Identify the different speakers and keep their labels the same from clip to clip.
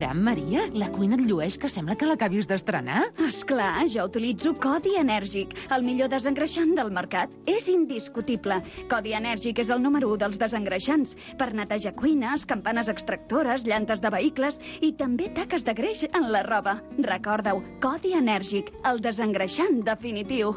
Speaker 1: Caram, Maria, la cuina et llueix que sembla que l'acabis d'estrenar.
Speaker 2: Esclar, jo utilitzo Codi Enèrgic, el millor desengreixant del mercat. És indiscutible. Codi Enèrgic és el número 1 dels desengreixants. Per netejar cuines, campanes extractores, llantes de vehicles i també taques de greix en la roba. Recorda-ho, Codi Enèrgic, el desengreixant definitiu.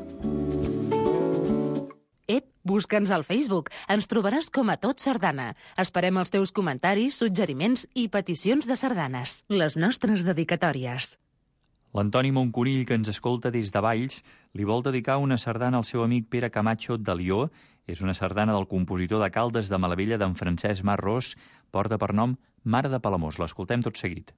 Speaker 1: Busca'ns al Facebook. Ens trobaràs com a Tot Sardana. Esperem els teus comentaris, suggeriments i peticions de sardanes. Les nostres dedicatòries.
Speaker 3: L'Antoni Monconill, que ens escolta des de Valls, li vol dedicar una sardana al seu amic Pere Camacho de Lió. És una sardana del compositor de Caldes de Malavella, d'en Francesc Marrós. Porta per nom Mare de Palamós. L'escoltem tot seguit.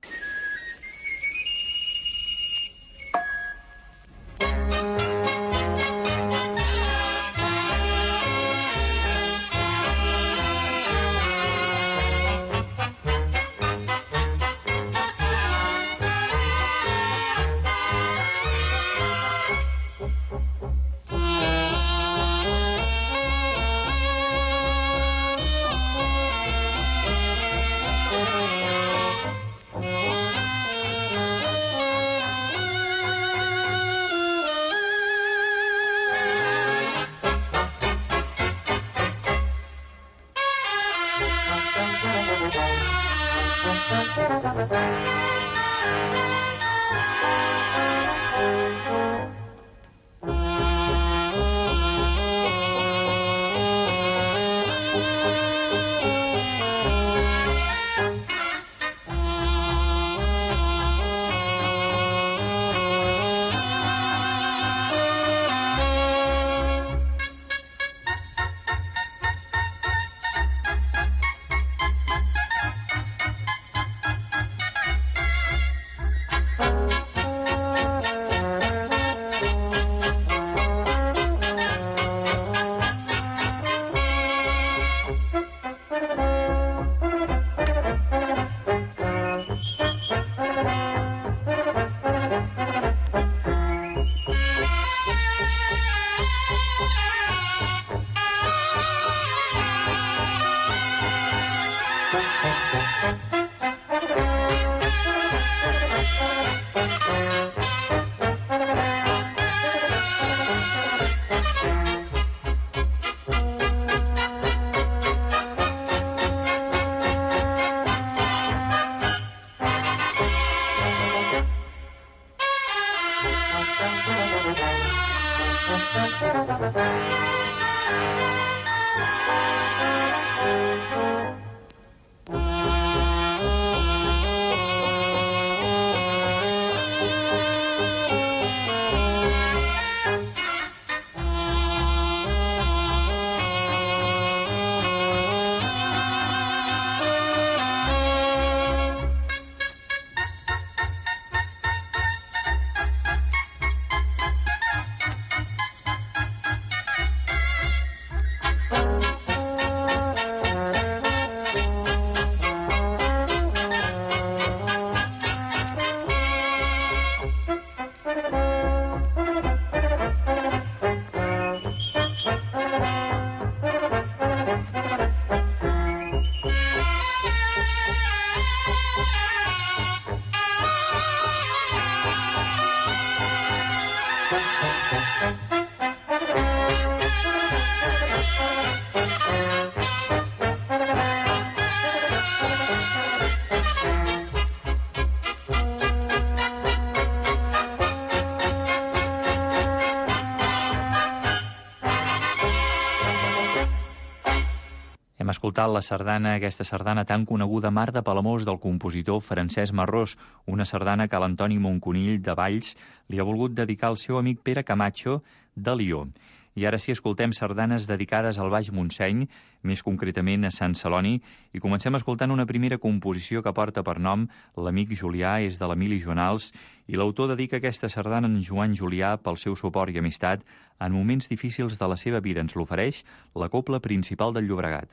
Speaker 3: Hem escoltat la sardana, aquesta sardana tan coneguda, Mar de Palamós, del compositor Francesc Marrós, una sardana que l'Antoni Monconill de Valls li ha volgut dedicar al seu amic Pere Camacho de Lió. I ara sí, escoltem sardanes dedicades al Baix Montseny, més concretament a Sant Celoni, i comencem escoltant una primera composició que porta per nom L'amic Julià, és de l'Emili Joanals, i l'autor dedica aquesta sardana a en Joan Julià pel seu suport i amistat en moments difícils de la seva vida. Ens l'ofereix la Cobla Principal del Llobregat.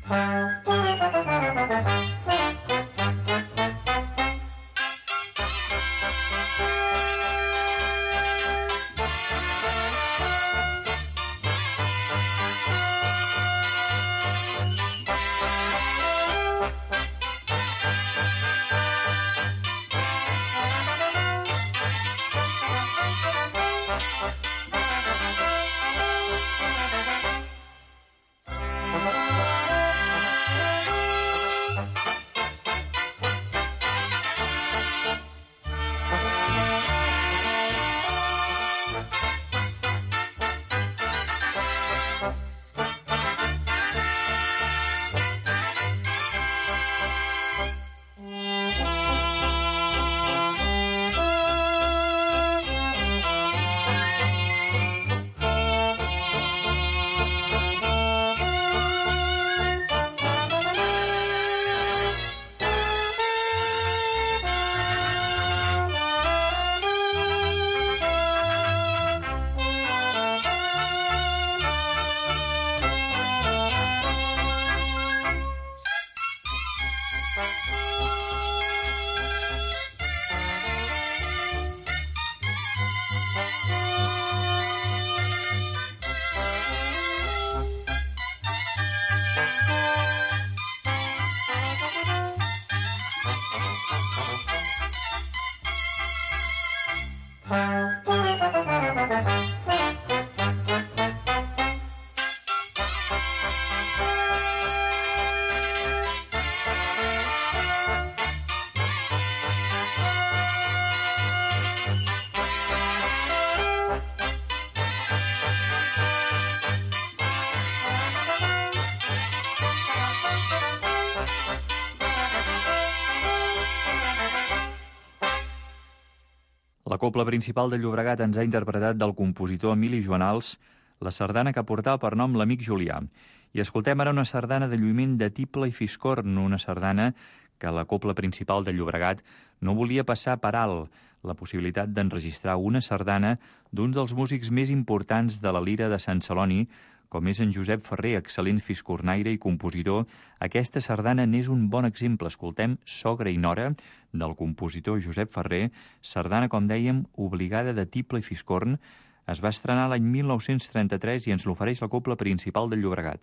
Speaker 3: La cobla principal de Llobregat ens ha interpretat del compositor Emili Joanals la sardana que portava per nom l'Amic Julià. I escoltem ara una sardana de lluïment de tible i fiscorn, una sardana que la cobla principal de Llobregat no volia passar per alt, la possibilitat d'enregistrar una sardana d'un dels músics més importants de la lira de Sant Celoni, com és en Josep Ferrer, excel·lent fiscornaire i compositor. Aquesta sardana n'és un bon exemple. Escoltem Sogra i Nora, del compositor Josep Ferrer, sardana, com dèiem, obligada de tible i fiscorn. Es va estrenar l'any 1933 i ens l'ofereix la cobla principal del Llobregat.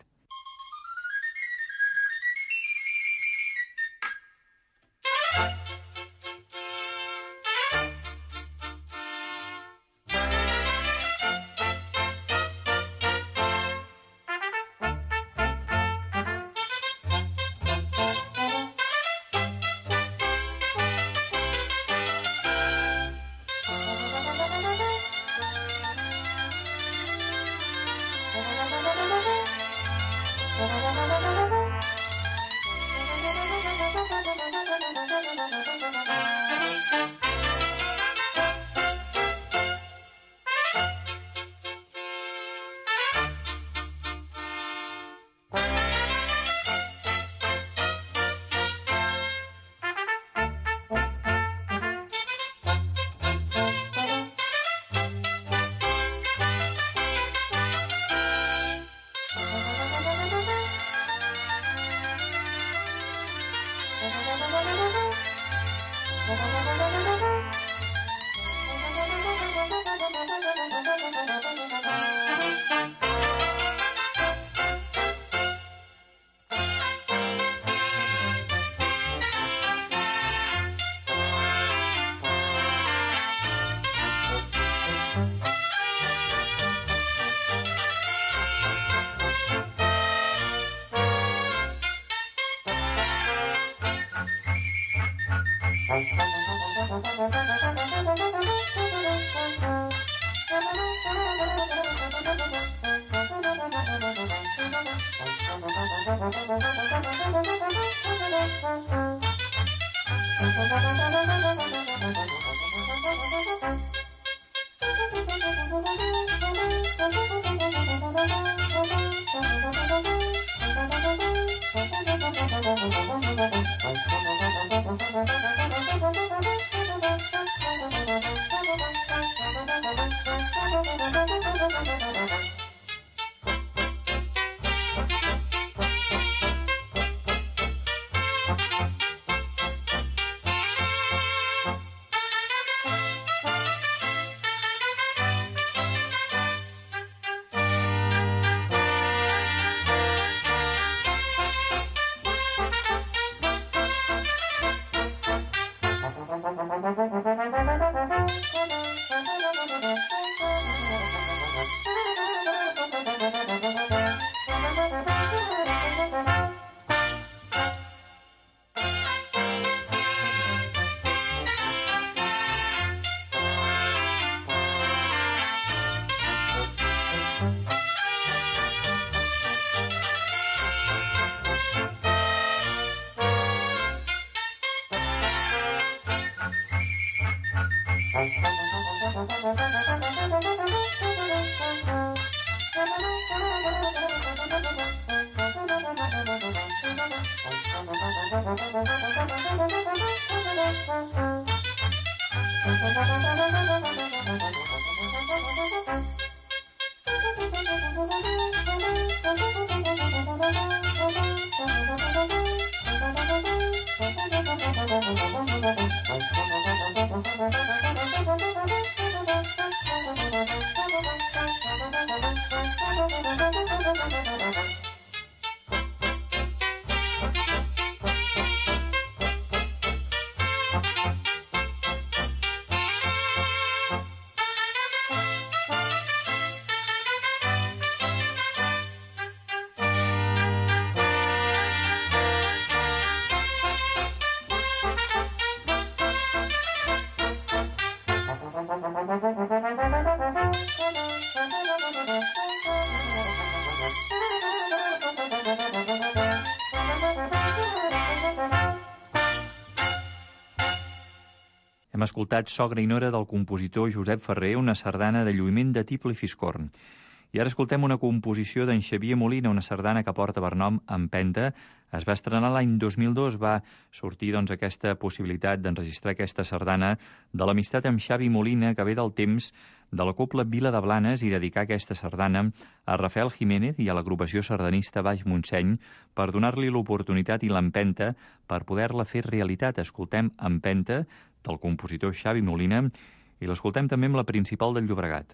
Speaker 3: Hem escoltat Sogra i Nora del compositor Josep Ferrer, una sardana de lluïment de tiple i fiscorn. I ara escoltem una composició d'en Xavier Molina, una sardana que porta per nom Empenta. Es va estrenar l'any 2002, va sortir aquesta possibilitat d'enregistrar aquesta sardana de l'amistat amb Xavi Molina, que ve del temps de la Cobla Vila de Blanes, i dedicar aquesta sardana a Rafael Jiménez i a l'agrupació sardanista Baix Montseny per donar-li l'oportunitat i l'empenta per poder-la fer realitat. Escoltem Empenta del compositor Xavi Molina i l'escoltem també amb la Principal del Llobregat.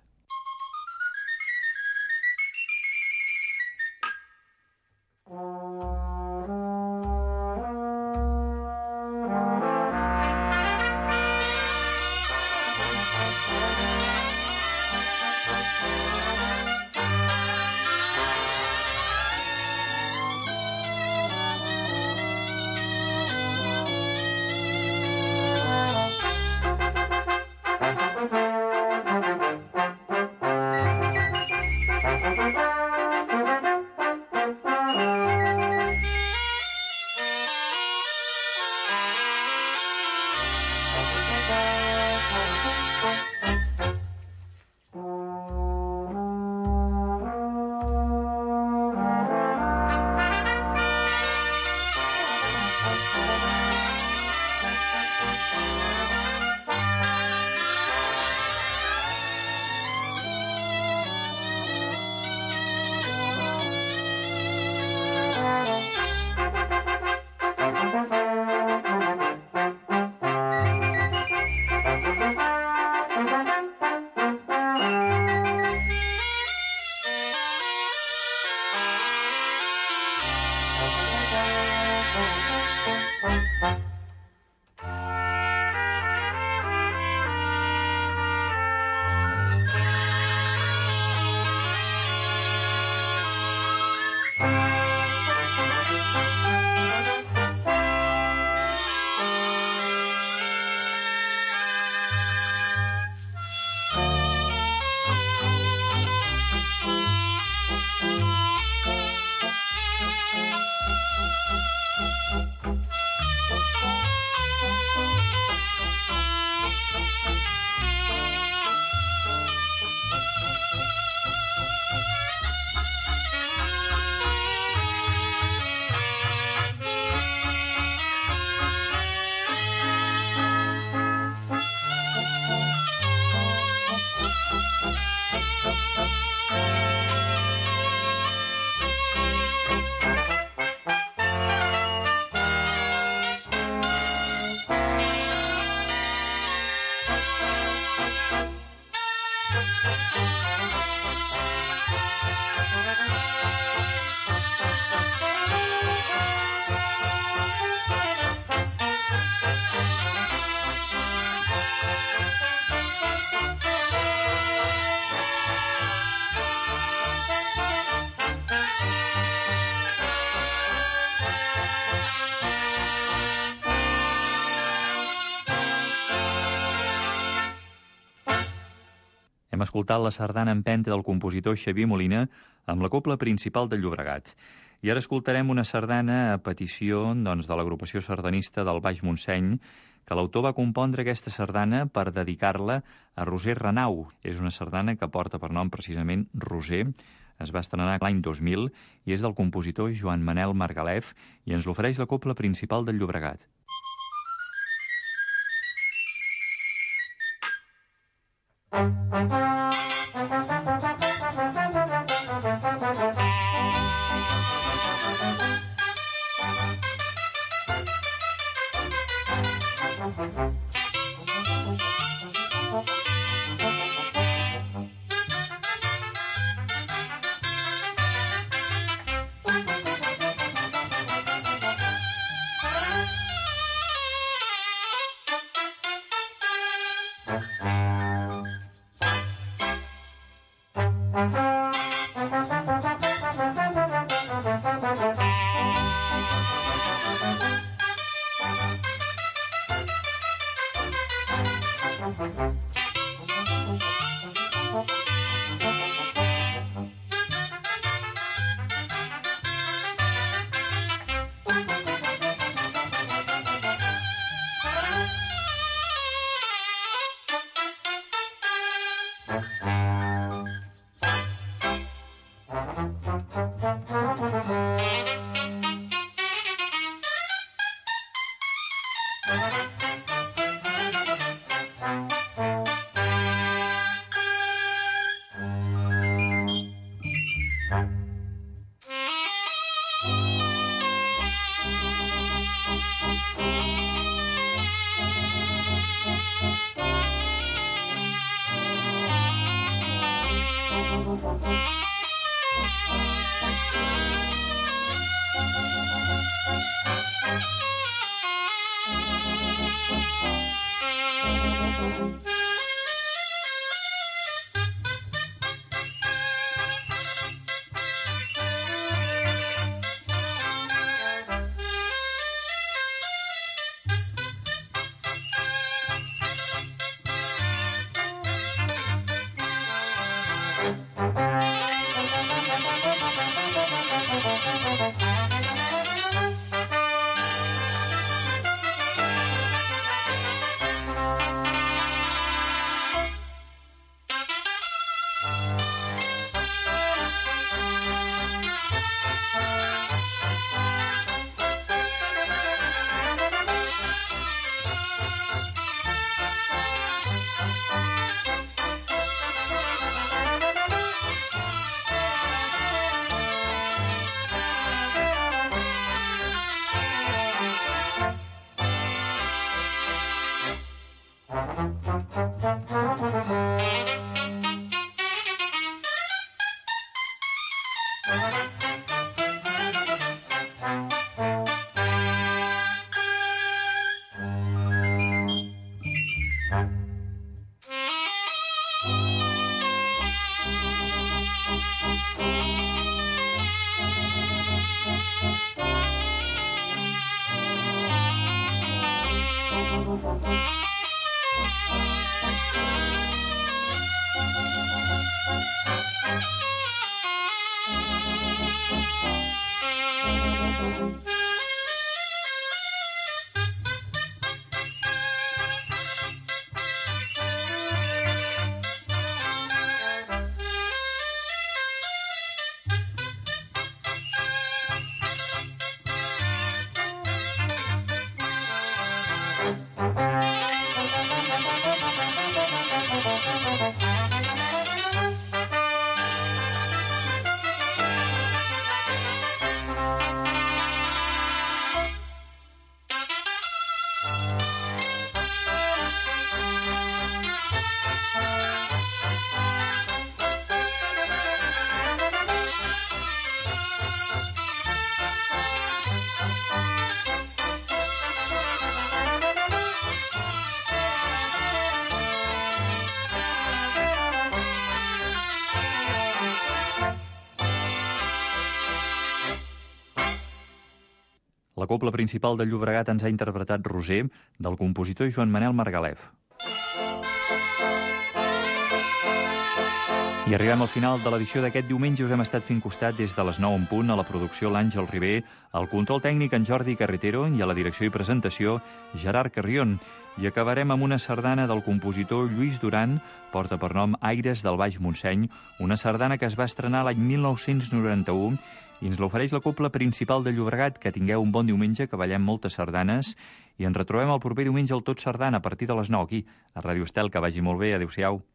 Speaker 3: Hem escoltat la sardana Empenta del compositor Xavier Molina amb la Cobla Principal del Llobregat. I ara escoltarem una sardana a petició de l'agrupació sardanista del Baix Montseny que l'autor va compondre aquesta sardana per dedicar-la a Roser Renau. És una sardana que porta per nom precisament Roser. Es va estrenar l'any 2000 i és del compositor Joan Manel Margalef i ens l'ofereix la Cobla Principal del Llobregat. La Cobla Principal del Llobregat ens ha interpretat Roser, del compositor Joan Manel Margalef. I arribem al final de l'edició d'aquest diumenge. Us hem estat fent costat des de les 9 en punt, a la producció l'Àngel Ribé, al control tècnic en Jordi Carretero i a la direcció i presentació Gerard Carrion. I acabarem amb una sardana del compositor Lluís Duran, porta per nom Aires del Baix Montseny, una sardana que es va estrenar l'any 1991 i ens l'ofereix la Cobla Principal de Llobregat. Que tingueu un bon diumenge, que ballem moltes sardanes i ens retrobem el proper diumenge al Tot Sardana a partir de les 9 aquí, a Ràdio Estel. Que vagi molt bé, adéu-siau.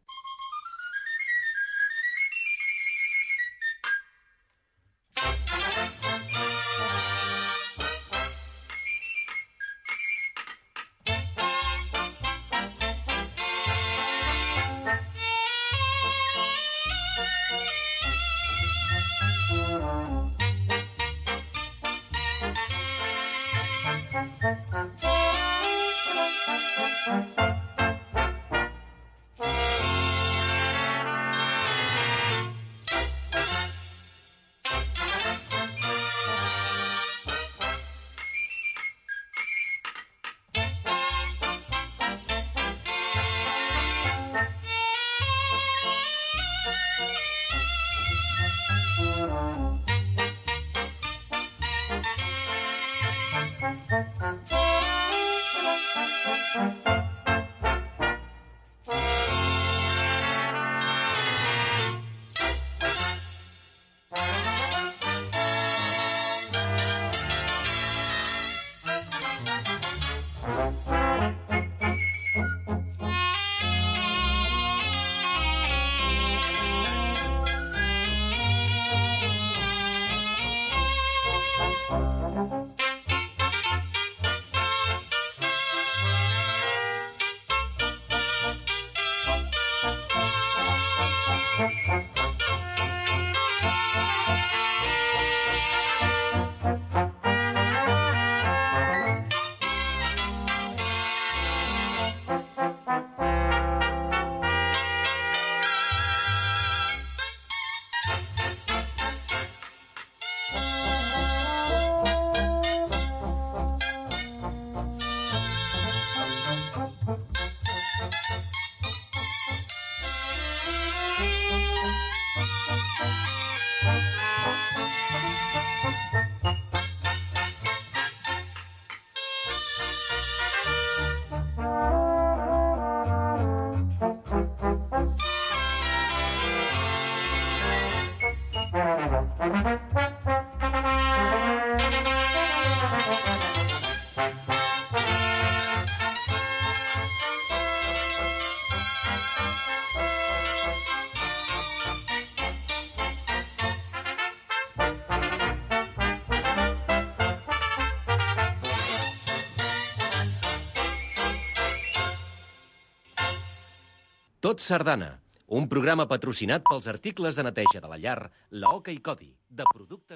Speaker 4: Tot Sardana, un programa patrocinat pels articles de neteja de la llar, la Oca i Codi, de productes